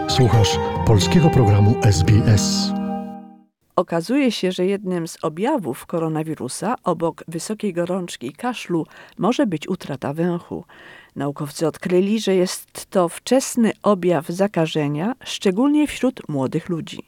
Słuchasz polskiego programu SBS. Okazuje się, że jednym z objawów koronawirusa, obok wysokiej gorączki i kaszlu, może być utrata węchu. Naukowcy odkryli, że jest to wczesny objaw zakażenia, szczególnie wśród młodych ludzi.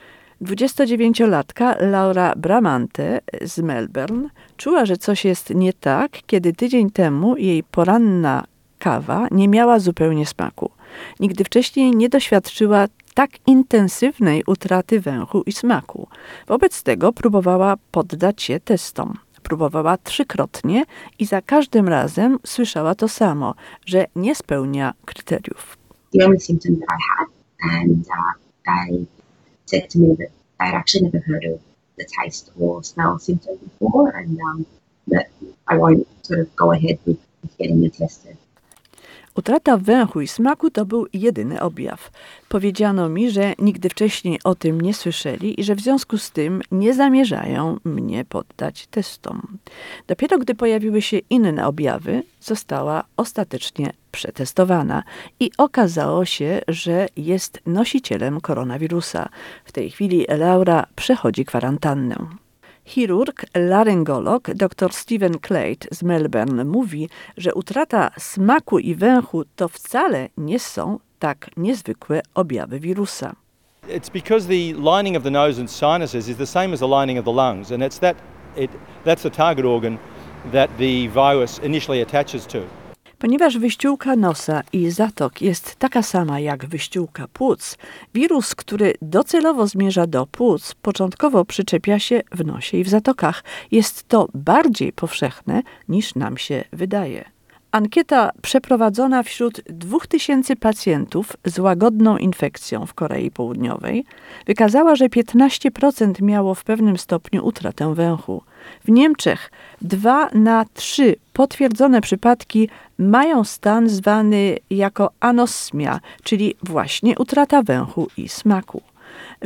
29-latka Laura Bramante z Melbourne czuła, że coś jest nie tak, kiedy tydzień temu jej poranna kawa nie miała zupełnie smaku. Nigdy wcześniej nie doświadczyła tak intensywnej utraty węchu i smaku. Wobec tego próbowała poddać się testom. Próbowała 3-krotnie i za każdym razem słyszała to samo, że nie spełnia kryteriów. The only symptom that I had, and they said to me that they'd actually never heard of the taste or smell symptom before, and that I won't sort of go ahead with getting it tested. Utrata węchu i smaku to był jedyny objaw. Powiedziano mi, że nigdy wcześniej o tym nie słyszeli i że w związku z tym nie zamierzają mnie poddać testom. Dopiero gdy pojawiły się inne objawy, została ostatecznie przetestowana i okazało się, że jest nosicielem koronawirusa. W tej chwili Laura przechodzi kwarantannę. Chirurg, laryngolog dr Stephen Clayt z Melbourne mówi, że utrata smaku i węchu to wcale nie są tak niezwykłe objawy wirusa. It's because the lining of the nose and sinuses is the same as the lining of the lungs, and that's the target organ that the virus initially attaches to. Ponieważ wyściółka nosa i zatok jest taka sama jak wyściółka płuc, wirus, który docelowo zmierza do płuc, początkowo przyczepia się w nosie i w zatokach. Jest to bardziej powszechne niż nam się wydaje. Ankieta przeprowadzona wśród 2000 pacjentów z łagodną infekcją w Korei Południowej wykazała, że 15% miało w pewnym stopniu utratę węchu. W Niemczech 2 na 3 potwierdzone przypadki mają stan zwany jako anosmia, czyli właśnie utrata węchu i smaku. W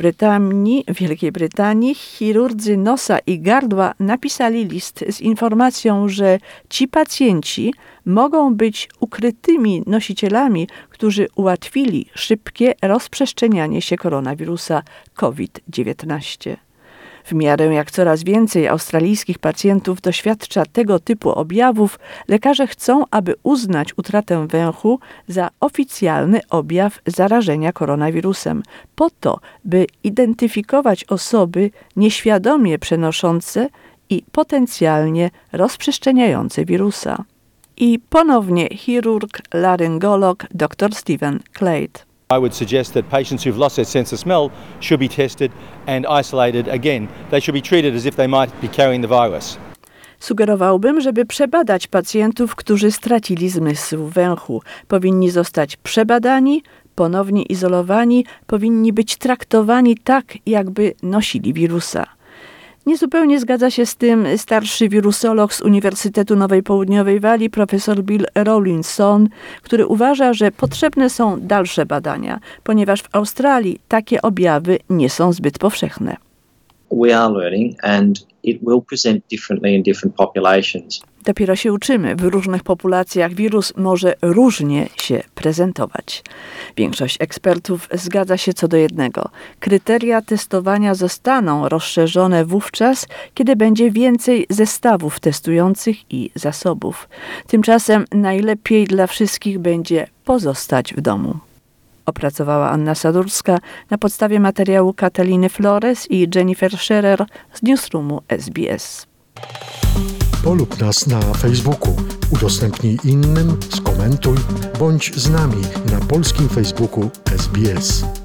Wielkiej Brytanii chirurdzy nosa i gardła napisali list z informacją, że ci pacjenci mogą być ukrytymi nosicielami, którzy ułatwili szybkie rozprzestrzenianie się koronawirusa COVID-19. W miarę jak coraz więcej australijskich pacjentów doświadcza tego typu objawów, lekarze chcą, aby uznać utratę węchu za oficjalny objaw zarażenia koronawirusem, po to, by identyfikować osoby nieświadomie przenoszące i potencjalnie rozprzestrzeniające wirusa. I ponownie chirurg, laryngolog dr Stephen Clayt. I would suggest that patients who've lost their sense of smell should be tested and isolated again. They should be treated as if they might be carrying the virus. Sugerowałbym, żeby przebadać pacjentów, którzy stracili zmysł węchu. Powinni zostać przebadani, ponownie izolowani, powinni być traktowani tak, jakby nosili wirusa. Niezupełnie zgadza się z tym starszy wirusolog z Uniwersytetu Nowej Południowej Walii, profesor Bill Rawlinson, który uważa, że potrzebne są dalsze badania, ponieważ w Australii takie objawy nie są zbyt powszechne. We are learning and it will present differently in different populations. Dopiero się uczymy. W różnych populacjach wirus może różnie się prezentować. Większość ekspertów zgadza się co do jednego. Kryteria testowania zostaną rozszerzone wówczas, kiedy będzie więcej zestawów testujących i zasobów. Tymczasem najlepiej dla wszystkich będzie pozostać w domu. Opracowała Anna Sadurska na podstawie materiału Kataliny Flores i Jennifer Scherer z Newsroomu SBS. Polub nas na Facebooku, udostępnij innym, skomentuj, bądź z nami na polskim Facebooku SBS.